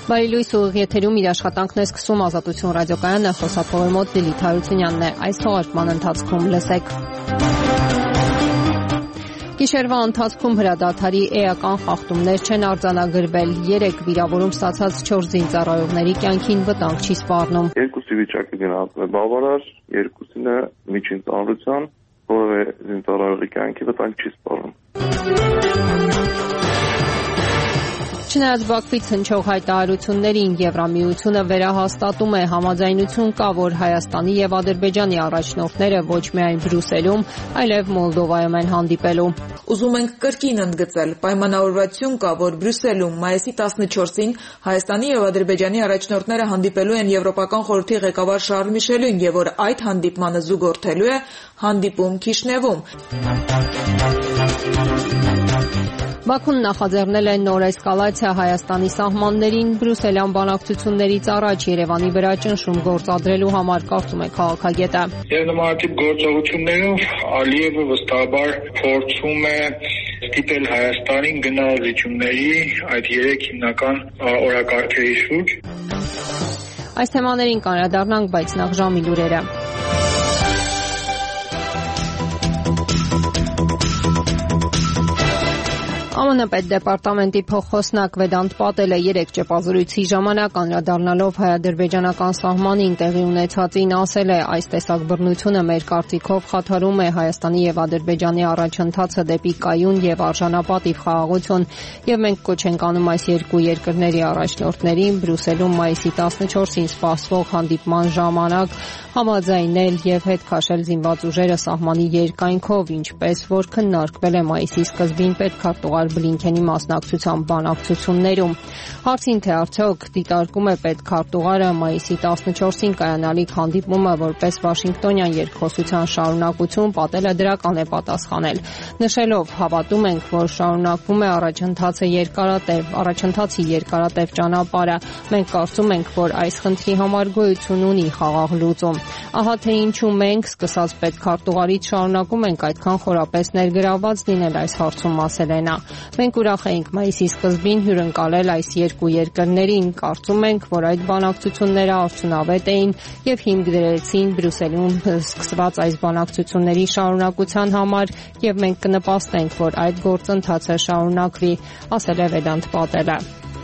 Բարի լույս, ուղիղ եթերում իր աշխատանքն է սկսում Ազատություն ռադիոկայանը, խոսափողի մոտ Լիլիթ Հարությունյանն է։ Այս թողարկման ընթացքում լսեք. Գիշերվա ընթացքում հրադադարի էական խախտումներ չեն արձանագրվել, 3 վիրավորում ստացած 4 զինծառայողների կյանքին վտանգ չի սպառնում։ Երկուսի վիճակը գնահատվում է բավարար, երկուսինը միջին ծանրության, որովե զինծառայողի կյանքի վտանգ չի սպառնում։ Չնայած Բաքվից հնչող հայտարարություններին, Եվրամիությունը վերահաստատում է համաձայնություն կա, որ Հայաստանի եւ Ադրբեջանի առաջնորդները ոչ միայն Բրյուսելում, այլև Մոլդովայում են հանդիպելու։ Ուզում ենք կրկին ընդգծել, պայմանավորվածություն կա, որ Բրյուսելում մայիսի 14-ին Հայաստանի եւ Ադրբեջանի առաջնորդները հանդիպելու են Եվրոպական խորհրդի ղեկավար Շարլ Միշելին եւ որ այդ հանդիպմանը զուգորդելու է հանդիպում Քիշնևում։ Բաքուն նախաձեռնել է նոր էսկալացիա Հայաստանի սահմաններին, բրյուսելյան բանակցություններից առաջ Երևանի վրա ճնշում գործադրելու համար, կարծում է քաղաքագետը։ Եվ նմանատիպ գործողություններով Ալիևը վստահաբար փորձում է ստիպել Հայաստանին գնալ զիջումների այդ 3 հիմնական օրակարգերի շուրջ։ Այս թեմաներին կանրադառնանք, բայց նախ ժամի լուրերը։ ԱՄՆ պետդեպարտամենտի փոխխոսնակ Վեդանտ Պատելը 3 ճեպազրույցի ժամանակ անդրադառնալով հայ-ադրբեջանական սահմանին տեղի ունեցածին ասել է. այս տեսակ բռնությունը մեր կարծիքով խաթարում է Հայաստանի եւ Ադրբեջանի առաջընթացը դեպի կայուն եւ արժանապատիվ խաղաղություն եւ մենք կոչ ենք անում այս երկու երկրների առաջնորդներին Բրյուսելում մայիսի 14-ին սպասվող հանդիպման ժամանակ համաձայնել եւ հետ քաշել զինված ուժերը սահմանի երկայնքով, ինչպես որ քննարկվել է մայիսի սկզբին պետքարտուղար Բլինքենի մասնակցությամբ բանակցություններում։ Հարցին թե արդյոք դիտարկում է պետքարտուղարը մայիսի 14-ին կայանալիք հանդիպումը որպես Վաշինգտոնյան երկխոսության շարունակություն, Պատելը դրական է պատասխանել, նշելով հավատում ենք, որ շարունակվում է առաջընթացի երկարատև ճանապարհը։ Մենք կարծում ենք, որ այս խնդրի համար գոյություն ունի խաղաղ լուծում։ Ահա թե ինչու մենք սկսած պետքարտուղարից շարունակում ենք այդքան խորապես ներգրավված լինել այս հարցում, ասել է նա։ Մենք ուրախ էինք մայիսի սկզբին հյուրընկալել այս երկու երկրներին, կարծում ենք, որ այդ բանակցությունները արդյունավետ էին եւ հիմք դրեցին Բրյուսելում սկսված այս բանակցությունների շարունակության համար եւ մենք կնպաստենք, որ այդ գործընթացը շարունակվի, ասել է Վեդանտ Պատելը։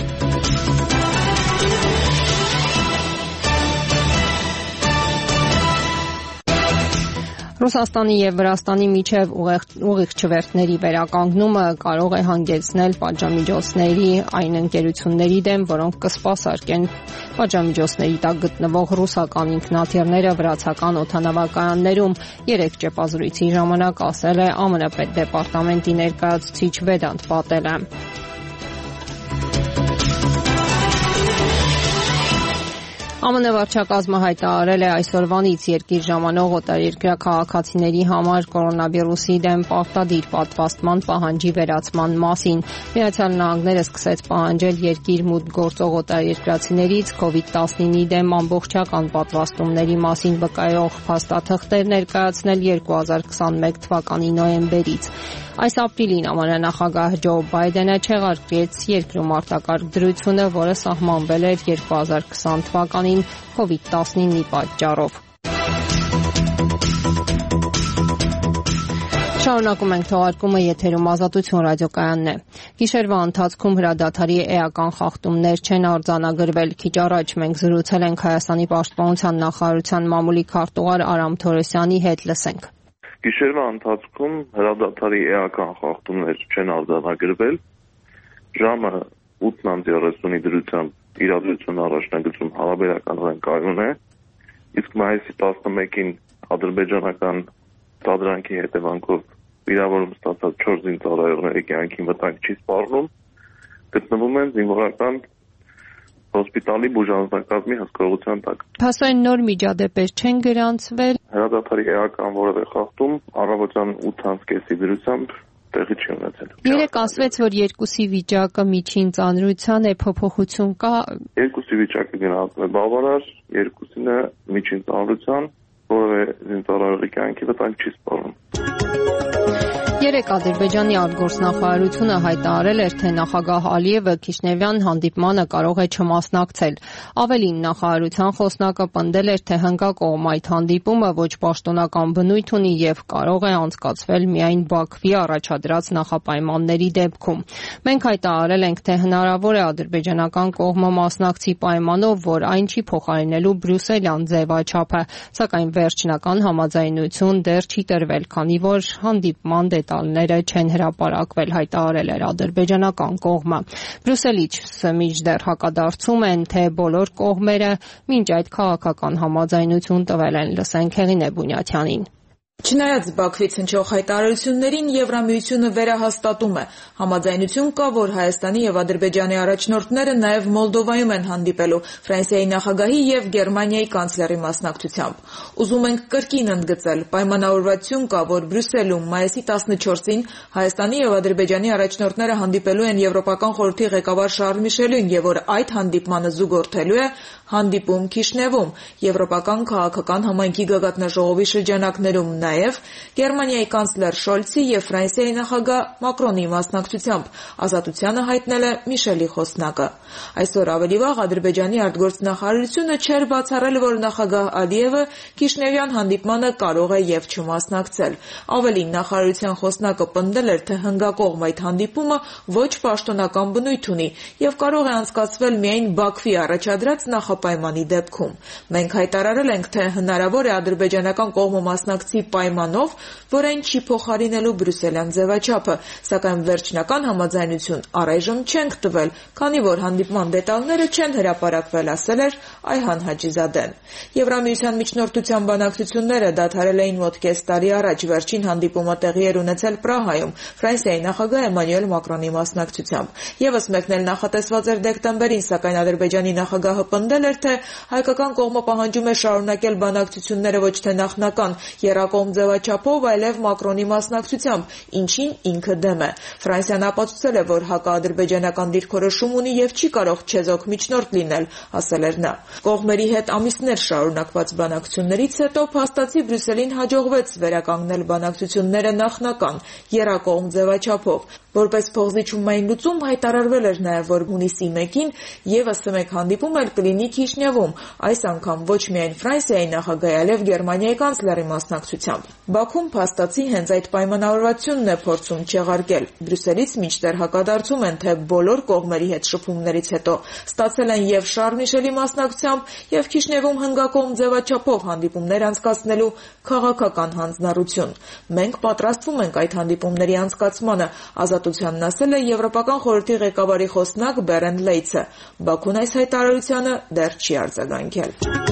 Ռուսաստանի եւ Վրաստանի միջև ուղիղ չվերթների վերականգնումը կարող է հանգեցնել պատժամիջոցների այն ընկերությունների դեմ, որոնք կսպասարկեն պատժամիջոցների տակ գտնվող ռուսական ինքնաթիռները վրացական օդանավակայաններում, 3 ճեպազրույցի ժամանակ ասել է ԱՄՆ պետդեպարտամենտի ներկայացուցիչ Վեդանտ Պատելը։ ԱՄՆ վարչակազմը հայտարարել է այսօրվանից երկիր ժամանող օտարերկրյա քաղաքացիների համար կորոնավիրուսի դեմ պարտադիր պատվաստման պահանջի վերացման մասին։ Միացյալ Նահանգները սկսեց պահանջել երկիր մուտք գործող օտարերկրացիներից COVID-19-ի դեմ ամբողջական պատվաստումների մասին վկայող փաստաթղթեր ներկայացնել 2021 թվականի նոյեմբերից։ Այս ապրիլին ԱՄՆ նախագահ Ջո Բայդենը չեղարկեց երկրում արտակարգ դրությունը, որը սահմանվել էր 2020 թվականին COVID-19-ի պատճառով։ Շարունակում ենք թողարկումը, եթերում Ազատություն ռադիոկայանն է։ Գիշերվա ընթացքում հրադադարի էական խախտումներ չեն արձանագրվել։ Քիչ առաջ մենք զրուցել ենք Հայաստանի պաշտպանության նախարարության մամուլի քարտուղար Արամ Թորոսյանի հետ, լսենք։ Գիշերվա ընթացքում հրադադարի էական խախտումներ չեն արձանագրվել։ Ժամը 8:30-ի դրությամբ իրադրություն առաջնագծում հարաբերականորեն կայուն է, իսկ մայիսի 11-ին ադրբեջանական տադրանքի հետևանքով վիրավորում ստացած 4 զինծառայողների կյանքին վտանգ չի սպառնում, գտնվում են զինվորական հոսպիտալի բուժանձնակազմի հսկողության տակ։ Փաստորեն նոր միջադեպեր չեն գրանցվել։ Հրադադարի էական որևէ խախտում առավոտյան 8:30-ի դրությամբ տեղի չի ունեցել։ Երեք ասվեց, որ երկուսի վիճակը միջին ծանրության է, փոփոխություն կա։ Երկուսի վիճակը գնահատվում է բավարար, երկուսինը միջին ծանրության, որևէ զինծառայողի կյանքի վտանգ չի սպառնում։ Երեկ Ադրբեջանի արտգործնախարարությունը հայտարարել էր, թե նախագահ Ալիևը Քիշնևյան հանդիպմանը կարող է չմասնակցել։ Ավելին, նախարարության խոսնակը պնդել էր, թե հնգակողմ այդ հանդիպումը ոչ պաշտոնական բնույթ ունի եւ կարող է անցկացվել միայն Բաքվի առաջադրած նախապայմանների դեպքում։ Մենք հայտարարել ենք, թե հնարավոր է ադրբեջանական կողմը մասնակցի պայմանով, որ այն չի փոխարինելու բրյուսելյան ձևաչափը, սակայն վերջնական համաձայնություն դեռ չի տրվել, քանի որ հանդիպման դետալները չեն հրապարակվել, հայտարարել էր ադրբեջանական կողմը։ Բրյուսելից մինչդեռ հակադարձում են, թե բոլոր կողմերը մինչ այդ քաղաքական համաձայնություն տվել են։ Լսենք Հեղինե Բունյաթյանին։ Չնայած Բաքվից հնչող հայտարարություններին, Եվրամիությունը վերահաստատում է. համաձայնություն կա, որ Հայաստանի եւ Ադրբեջանի առաջնորդները նաեւ Մոլդովայում են հանդիպելու Ֆրանսիայի նախագահի եւ Գերմանիայի կանցլերի մասնակցությամբ։ Ուզում ենք կրկին ընդգծել, պայմանավորվածություն կա, որ Բրյուսելում մայիսի 14-ին Հայաստանի եւ Ադրբեջանի առաջնորդները հանդիպելու են Եվրոպական խորհրդի ղեկավար Շարլ Միշելին եւ որ այդ հանդիպմանը զուգորդելու է հանդիպում Քիշնևում, Եվրոպական քաղաքական համայնքի գագաթնաժողովի շրջանակներում, նաև Գերմանիայի կանցլեր Շոլցի եւ Ֆրանսիայի նախագահ Մակրոնի մասնակցությամբ, ազատությանը հայտնել է Միշելի խոսնակը։ Այսօր ավելի վաղ Ադրբեջանի արտգործնախարարությունը չէր բացառել, որ նախագահ Ալիևը Քիշնևյան հանդիպմանը կարող է եւ չմասնակցել։ Ավելին, նախարարության խոսնակը պնդել էր, թե հնգակողմ այդ հանդիպումը ոչ պաշտոնական բնույթ ունի եւ կարող է անցկացվել միայն Բաքվի առաջադրած նախապայմանի դեպքում։ Մենք հայտարարել ենք, թե հնարավոր է ադրբեջանական կողմը մասնակցի պայմանով, որ այն չի փոխարինելու բրյուսելյան ձևաչափը, սակայն վերջնական համաձայնություն առայժմ չենք տվել, քանի որ հանդիպման դետալները չեն հրապարակվել, ասել էր Այհան Հաջիզադեն։ Եվրամիության միջնորդության բանակցությունները դադարել էին մոտ կես տարի առաջ, վերջին հանդիպումը տեղի էր ունեցել Պրահայում Ֆրանսիայի նախագահ Էմանուել Մակրոնի մասնակցությամբ։ Եվս մեկն էլ նախատեսված էր դեկտեմբերին, սակայն Ադրբեջանի նախագահը պնդել էր, թե հայկական կողմը պահանջում է շարունակել բանակցությունները ոչ թե նախնական եռակողմ ձևաչափով, այլև Մակրոնի մասնակցությամբ, ինչին ինքը դեմ է։ Ֆրանսիան ապացուցել է, որ հակաադրբեջանական դիրքորոշում ունի եւ չի կարող չեզոք միջնորդ լինել, ասել էր նա։ Կողմերի հետ ամիսներ շարունակված բանակցություններից հետո փաստացի Բրյուսելին հաջողվեց վերականգնել բանակցությունները նախնական եռակողմ ձևաչափով։ Որպես փոխզիջումային լուծում հայտարարվել էր նաև, որ հունիսի 1-ին եւս մեկ հանդիպում էլ կլինի Քիշնևում, այս անգամ ոչ միայն Ֆրանսիայի նախագահի, այլև Գերմանիայի կանցլերի մասնակցությամբ։ Բաքուն փաստացի հենց այդ պայմանավորվածությունն է փորձում չեղարկել։ Բրյուսելից մինչդեռ հակադարձում են, թե բոլոր կողմերի հետ շփումներից հետո ստացել են եւ Շարլ Միշելի մասնակցությամբ եւ Քիշնևում հնգակողմ ձևաչափով հանդիպումներ անցկացնելու քաղաքական հանձնառություն։ Մենք պատրաստվում ենք այդ հանդիպումների անցկացմանը, ազատությանն ասել է Եվրոպական խորհրդի ղեկավարի խոսնակ Բերենդ Լեյցը։ Բաքուն այս հայտարարությանը դեռ չի արձագանքել։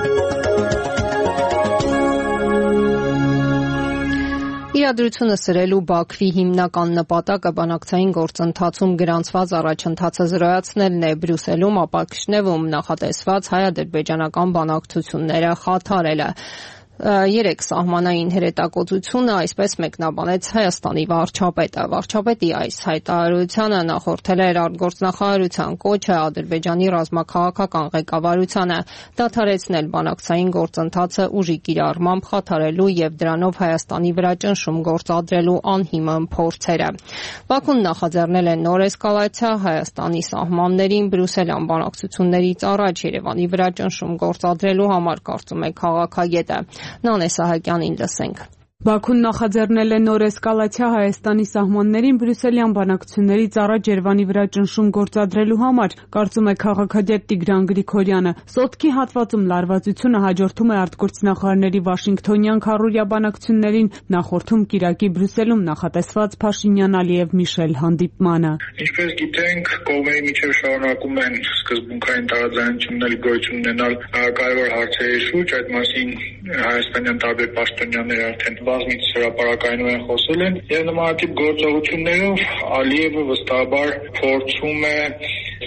Իրադրությունը սրելու Բաքվի հիմնական նպատակը բանակցային գործընթացում գրանցված առաջընթացը զրոյացնելն է, Բրյուսելում ապա Քիշնևում նախատեսված հայ-ադրբեջանական բանակցությունները խաթարելը։ Երեք սահմանային հրետակոծությունը այսպես մեկնաբանեց Հայաստանի վարչապետը։ Վարչապետի այս հայտարարությանը նախորդել էր արտգործնախարարության կոչը Ադրբեջանի ռազմաքաղաքական ղեկավարությանը դադարեցնել բանակցային գործընթացը ուժի կիրառմամբ խաթարելու եւ դրանով Հայաստանի վրա ճնշում գործադրելու անհիմն փորձերը։ Բաքուն նախաձեռնել է նոր էսկալացիա Հայաստանի սահմաններին բրյուսելյան բանակցություններից առաջ Երևանի վրա ճնշում գործադրելու համար, կարծում է քաղաքագետը։ Նանե Սահակյանին լսենք։ Բաքուն նախաձեռնել է նոր էսկալացիա Հայաստանի սահմաններին բրյուսելյան բանակցություններից առաջ Երևանի վրա ճնշում գործադրելու համար, կարծում է քաղաքագետ Տիգրան Գրիգորյանը։ Սոտքի հատվածում լարվածությունը հաջորդում է արտգործնախարարների Վաշինգթոնյան քառօրյա բանակցություններին, նախորդում կիրակի Բրյուսելում նախատեսված Փաշինյան-Ալիև Միշել հանդիպմանը։ Ինչպես գիտենք, կողմերի միջև շարունակում են սկզբունքային տարաձայնություններ գոյություն ունենալ կարևոր հարցերի շուրջ, այդ մասին հայաստանյան տարբեր պաշտոնյաներ արդեն բազմիցս հրապարակայնում են խոսել են եւ նմանատիպ գործողություններով Ալիևը վստահաբար փորձում է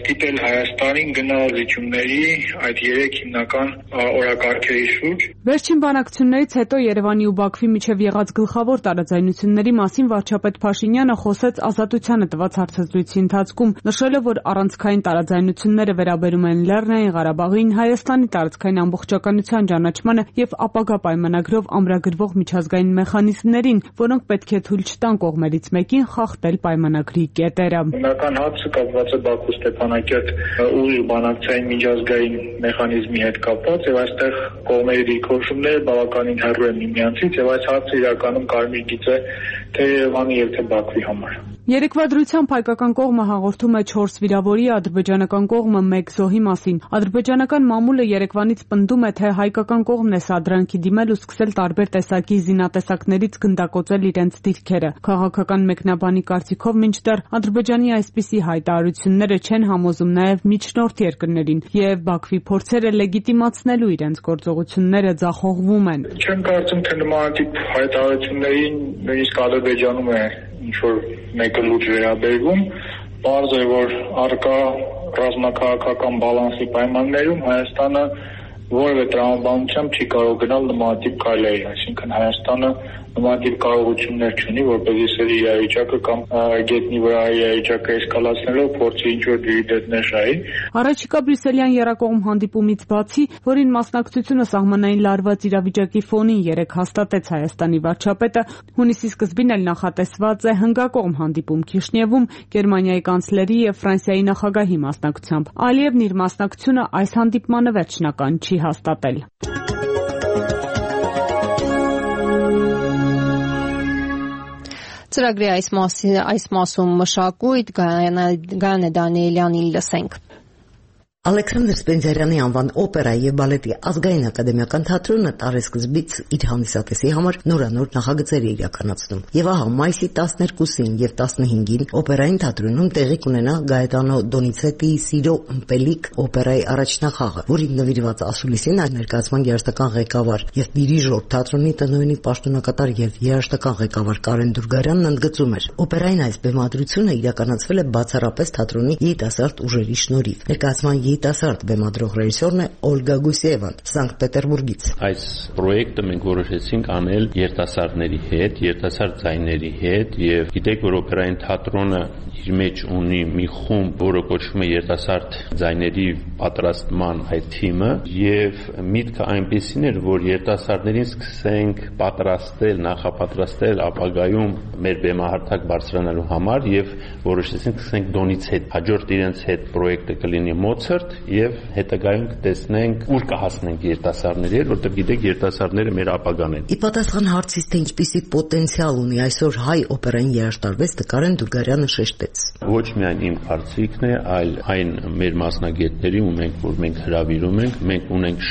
դիտել Հայաստանին գնալ զիջումների այդ 3 հիմնական օրակարգերի շուրջ։ Վերջին բանակցություններից հետո Երևանի ու Բաքվի միջև եղած գլխավոր տարաձայնությունների մասին վարչապետ Փաշինյանը խոսեց Ազատությանը տված հարցազրույցի ընթացքում, նշելով, որ առանցքային տարաձայնությունները վերաբերում են Լեռնային Ղարաբաղին, Հայաստանի տարածքային ամբողջականության ճանաչմանը եւ ապագա պայմանագրով ամրագրվող միջազգային մեխանիզմներին, որոնք պետք է թույլ չտան կողմերից մեկին խախտել պայմանագրի կետերը։ Հիմնական հարցը կապված է Բաքու-Ստեփանակերտ ուղիղ բանակցային միջազգային մեխանիզմի հետ կապված եւ այստեղ կողմերի դիրքորոշումները բավականին հեռու են միմյանցից եւ այս հարցը իրականում կարմիր գիծ է թե Երևանի եւ թե Բաքվի համար։ Երեկվա դրությամբ հայկական կողմը հաղորդում է 4 վիրավորի, ադրբեջանական կողմը 1 զոհի մասին։ Ադրբեջանական մամուլը Երևանից պնդում է, թե հայկական կողմն է սադրանքի դիմել ու սկսել տարբեր տեսակի զինատեսակներից գնդակոծել իրենց դիրքերը։ Քաղաքական մեկնաբանի կարծիքով մինչդեռ Ադրբեջանի այսպիսի հայտարարությունները չեն համոզում նաև միջնորդ երկրներին, եւ Բաքվի փորձերը լեգիտիմացնելու իրենց գործողությունները ձախողվում են։ Չեմ կարծում, թե նմանատիպ հայտարարություններին նույնիսկ Ադրբեջանում է ինչ-որ մեկը լուրջ վերաբերվում, պարզ է, որ առկա ռազմաքաղաքական բալանսի պայմաններում Հայաստանը որևէ տրամաբանությամբ չի կարող գնալ նմանատիպ քայլերի, այսինքն Հայաստանը նմանատիպ կարողություններ չունի, որպեսզի սերի իրավիճակը կամ գետնի վրա իրավիճակը էսկալացնելով փորձի ինչ-որ դիվիդենտներ շահի։ Առաջիկա բրյուսելյան երակողմ հանդիպումից բացի, որին մասնակցությունը սահմանային լարված իրավիճակի ֆոնին 3 հաստատեց Հայաստանի վարչապետը, հունիսի սկզբին էլ նախատեսված է հնգակողմ հանդիպում Քիշնևում Գերմանիայի կանցլերի եւ Ֆրանսիայի նախագահի մասնակցությամբ։ Ալիևն իր մասնակցությունը այս հանդիպմանը վերջնական չի հաստատել։ Ծրագրի այս մասում մշակույթ Գայանե Դանիելյանին լսենք։ Ալեքսանդր Սպենդիարյանի անվան օպերայի եւ բալետի ազգային ակադեմիական թատրոնը տարեսկզբից իր հանդիսատեսի համար նորանոր նախագծեր է իրականացնում։ Եվ ահա մայիսի 12-ին եւ 15-ին օպերային թատրոնում տեղի կունենա Գայետանո Դոնիցետիի Սիրո ըմպելիք օպերայի առաջնախաղը, որին նվիրված ասուլիսին ներկայացման երաժշտական ղեկավար եւ դիրիժոր թատրոնի տնօրենի պաշտոնակատար եւ երաժշտական ղեկավար Կարեն Դուրգարյանն ընդգծում էր. օպերային այս բեմադրությունը իրականացվել է բացառապես թատրոնի երիտասարդ ուժերի շնորհիվ։ Ներկայացման երիտասարդ բեմադրող ռեժիսորն է Օլգա Գուսիևան, Սանկտ Պետերբուրգից։ Այս պրոյեկտը մենք որոշեցինք անել երիտասարդների հետ, երիտասարդ ձայների հետ, եւ գիտեք, որ օպերային թատրոնը իր մեջ ունի մի խումբ, որը կոչվում է երիտասարդ ձայների պատրաստման այդ թիմը, եւ միտքը այնպեսին էր, որ երիտասարդներին սկսենք պատրաստել, նախապատրաստել ապագայում մեր բեմահարթակ բարձրանալու համար եւ որոշեցինք սկսենք դոնից հետ, հաջորդ իրենց հետ պրոյեկտը կլինի Մոցարտ եւ հետագայում կտեսնենք ուր կհասնենք երիտասարդների հետ, որտեղ գիտեք երիտասարդները մեր ապագան են։ Ի պատասխան հարցից, թե ինչպիսի պոտենցիալ ունի այսօր հայ օպերային երաժշտարվեստը, Կարեն Դուրգարյանը շեշտեց. Ոչ միայն իմ կարծիքն է, այլ այն մեր մասնագետների, որ մենք հրավիրում ենք, մենք ունենք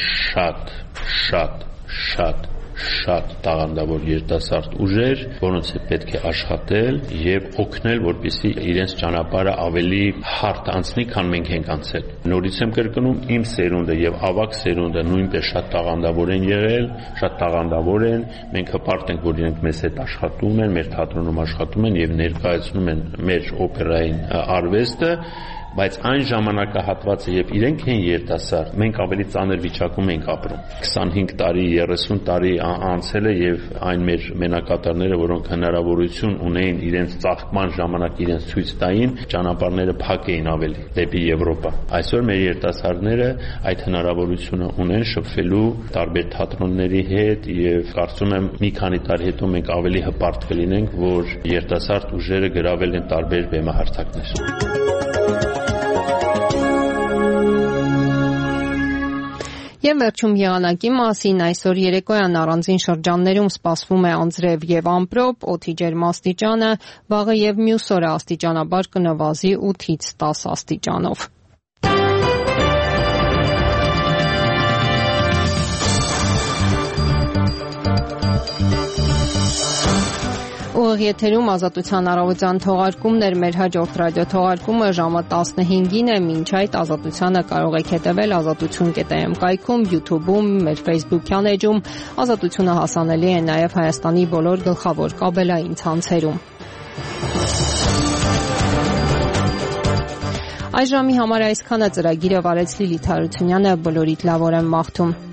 շատ տաղանդավոր երիտասարդ ուժեր, որոնց հետ պետք է աշխատել եւ օգնել, որպեսզի իրենց ճանապարհը ավելի հարթ անցնի, քան մենք ենք անցել։ Նորից եմ կրկնում, իմ սերունդը եւ ավագ սերունդը նույնպես շատ տաղանդավոր են եղել, շատ տաղանդավոր են։ Մենք հպարտ ենք, որ իրենք մեզ հետ աշխատում են, մեր թատրոնում աշխատում են եւ ներկայացնում են մեր օպերային արվեստը, բայց այն ժամանակահատվածը, երբ իրենք են երիտասարդ, մենք ավելի ծանր վիճակում ենք ապրում։ 25 տարի, 30 տարի անցել է եւ այն մեր մենակատարները, որոնք հնարավորություն ունեին իրենց ծաղկման ժամանակ իրենց ցույց տային, ճանապարհները փակ էին ավելի դեպի Եվրոպա։ Այսօր մեր երիտասարդները այդ հնարավորությունը ունեն շփվելու տարբեր թատրոնների հետ եւ կարծում եմ մի քանի տարի հետո մենք ավելի հպարտ կլինենք, որ երիտասարդ ուժերը գրավել են տարբեր բեմահարթակներ։ Եվ վերջում եղանակի մասին այսօր երեկոյան առանձին շրջաններում սպասվում է անձրև եւ ամպրոպ, օդի ջերմաստիճանը վաղը եւ մյուս օրը աստիճանաբար կնվազի 8-ից 10 աստիճանով։ Ուղիղ եթերում Ազատության առավոտյան թողարկումներ, մեր հաջորդ ռադիո թողարկումը ժամը 15-ին է, մինչ այդ Ազատությանը կարող եք հետևել azatutun.am կայքում, YouTube-ում, մեր Facebook-յան էջում, Ազատությունը հասանելի է նաև Հայաստանի բոլոր գլխավոր կաբելային ցանցերում։ Այս ժամի համար այսքանը ծրագիրը վարեց Լիլիթ Հարությունյանը, բոլորիդ լավ օր եմ մաղթում։